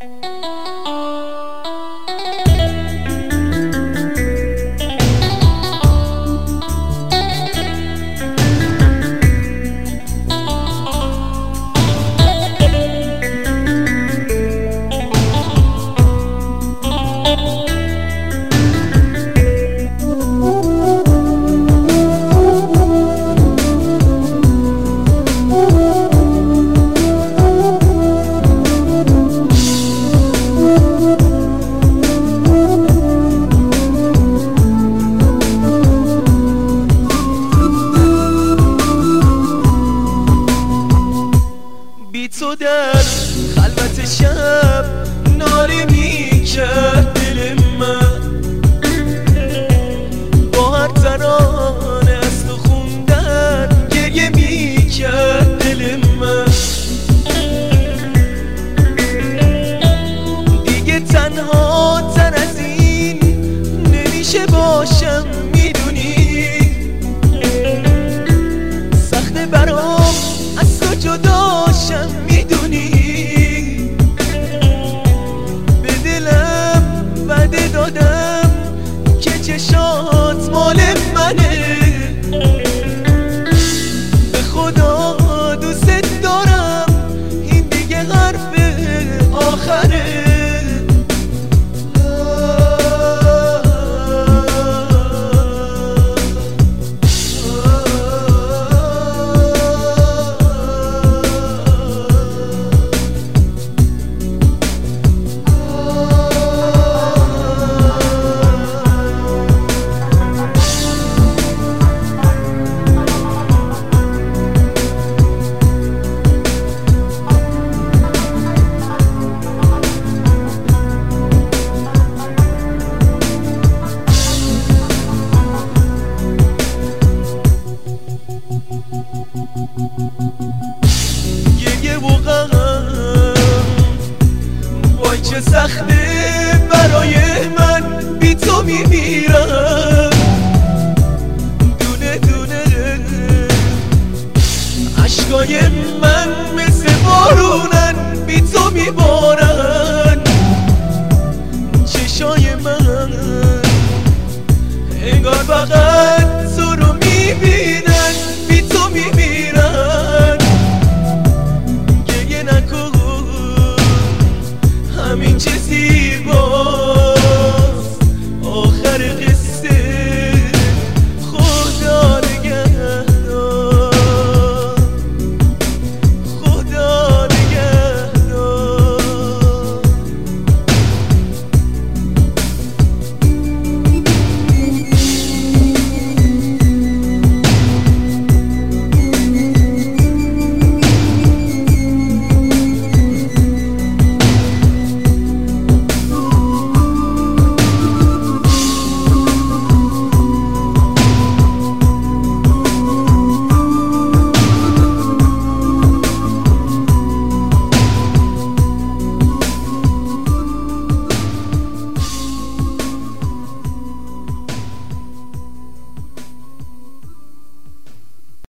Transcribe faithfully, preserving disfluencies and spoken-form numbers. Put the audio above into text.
تو در خلوت شب ناله میکرد دل من، با هر ترانه از تو خوندن گریه میکرد دل من. دیگه تنها تر از این نمیشه باشم، میدونی سخته برام از تو جداشم، میدونی به دلم وعده دادم که چشات مال منه، به خدا دوست دارم این دیگه حرف آخره. یه و غم وای چه سخته برای من، بی تو میمیرم دونه دونه، عشقای من مثل بارونن بی تو میبارن، چشای من انگار فقط تو رو میبینن، بی تو میمیرن. گریه نکن همین چیزی